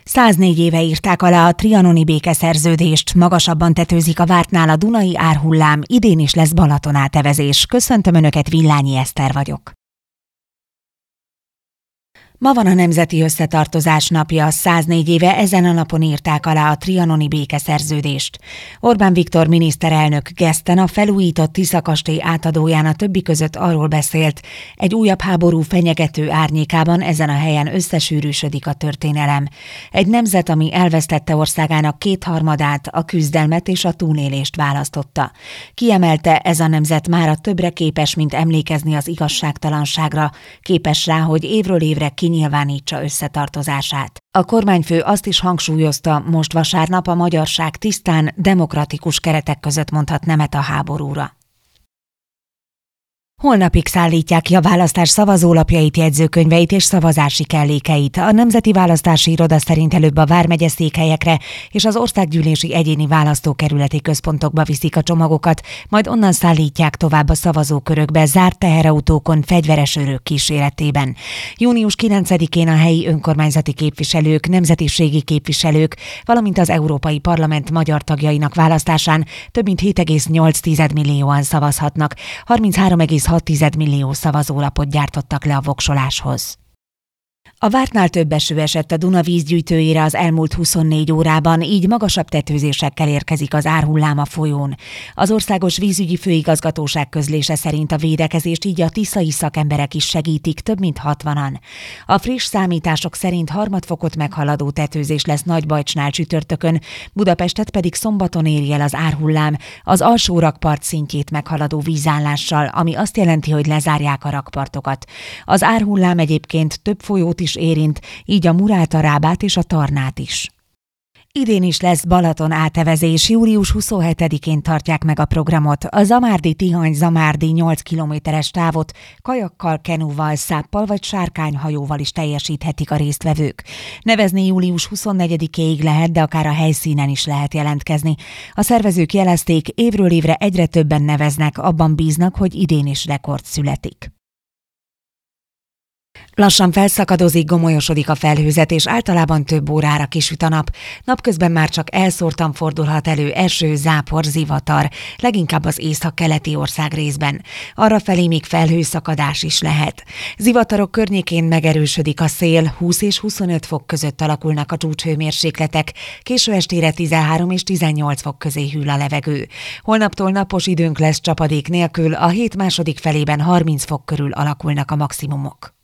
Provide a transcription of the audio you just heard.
104 éve írták alá a trianoni békeszerződést, magasabban tetőzik a vártnál a Dunai árhullám, idén is lesz Balaton-átevezés. Köszöntöm Önöket, Villányi Eszter vagyok. Ma van a Nemzeti Összetartozás napja, 104 éve ezen a napon írták alá a trianoni békeszerződést. Orbán Viktor miniszterelnök geszten a felújított Tisza kastély átadóján a többi között arról beszélt, egy újabb háború fenyegető árnyékában ezen a helyen összesűrűsödik a történelem. Egy nemzet, ami elvesztette országának 2/3-át, a küzdelmet és a túlélést választotta. Kiemelte, ez a nemzet mára többre képes, mint emlékezni az igazságtalanságra, képes rá, hogy évről évre nyilvánítsa összetartozását. A kormányfő azt is hangsúlyozta, most vasárnap a magyarság tisztán, demokratikus keretek között mondhat nemet a háborúra. Holnapig szállítják ki a választás szavazólapjait, jegyzőkönyveit és szavazási kellékeit. A Nemzeti Választási Iroda szerint előbb a vármegye székhelyekre és az országgyűlési egyéni választókerületi központokba viszik a csomagokat, majd onnan szállítják tovább a szavazókörökbe zárt teherautókon fegyveres őrök kíséretében. Június 9-én a helyi önkormányzati képviselők, nemzetiségi képviselők, valamint az Európai Parlament magyar tagjainak választásán több mint 7,8 millióan szavazhatnak, 33,6 millió szavazólapot gyártottak le a voksoláshoz. A vártnál több eső esett a Duna vízgyűjtőjére az elmúlt 24 órában, így magasabb tetőzésekkel érkezik az árhullám a folyón. Az Országos Vízügyi Főigazgatóság közlése szerint a védekezést így a tiszai szakemberek is segítik, több mint 60-an. A friss számítások szerint harmadfokot meghaladó tetőzés lesz Nagybajcsnál csütörtökön, Budapestet pedig szombaton éri el az árhullám, az alsó rakpart szintjét meghaladó vízállással, ami azt jelenti, hogy lezárják a rakpartokat. Az árhullám egyébként több folyót is érint, így a Murát, a Rábát és a Tarnát is. Idén is lesz Balaton-átevezés, július 27-én tartják meg a programot. A Zamárdi-Tihany-Zamárdi 8 kilométeres távot kajakkal, kenúval, száppal vagy sárkányhajóval is teljesíthetik a résztvevők. Nevezni július 24-éig lehet, de akár a helyszínen is lehet jelentkezni. A szervezők jelezték, évről évre egyre többen neveznek, abban bíznak, hogy idén is rekord születik. Lassan felszakadozik, gomolyosodik a felhőzet, és általában több órára kisüt a nap. Napközben már csak elszórtan fordulhat elő eső, zápor, zivatar, leginkább az észak-keleti országrészben. Arrafelé még felhőszakadás is lehet. Zivatarok környékén megerősödik a szél, 20 és 25 fok között alakulnak a csúcshőmérsékletek, késő estére 13 és 18 fok közé hűl a levegő. Holnaptól napos időnk lesz csapadék nélkül, a hét második felében 30 fok körül alakulnak a maximumok.